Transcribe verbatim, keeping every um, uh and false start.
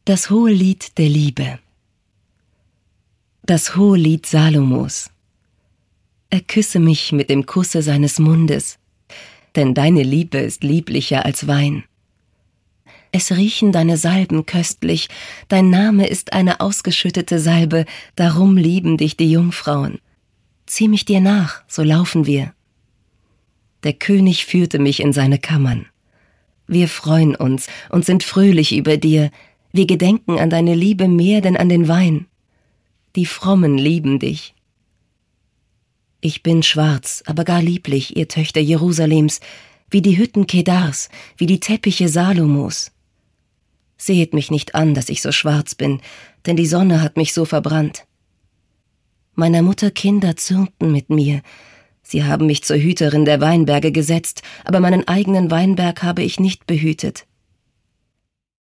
Das hohe Lied der Liebe. Das hohe Lied Salomos. Er küsse mich mit dem Kusse seines Mundes, denn deine Liebe ist lieblicher als Wein. Es riechen deine Salben köstlich, dein Name ist eine ausgeschüttete Salbe, darum lieben dich die Jungfrauen. Zieh mich dir nach, so laufen wir. Der König führte mich in seine Kammern. Wir freuen uns und sind fröhlich über dir, wir gedenken an deine Liebe mehr denn an den Wein. Die Frommen lieben dich. Ich bin schwarz, aber gar lieblich, ihr Töchter Jerusalems, wie die Hütten Kedars, wie die Teppiche Salomos. Sehet mich nicht an, dass ich so schwarz bin, denn die Sonne hat mich so verbrannt. Meiner Mutter Kinder zürnten mit mir, sie haben mich zur Hüterin der Weinberge gesetzt, aber meinen eigenen Weinberg habe ich nicht behütet.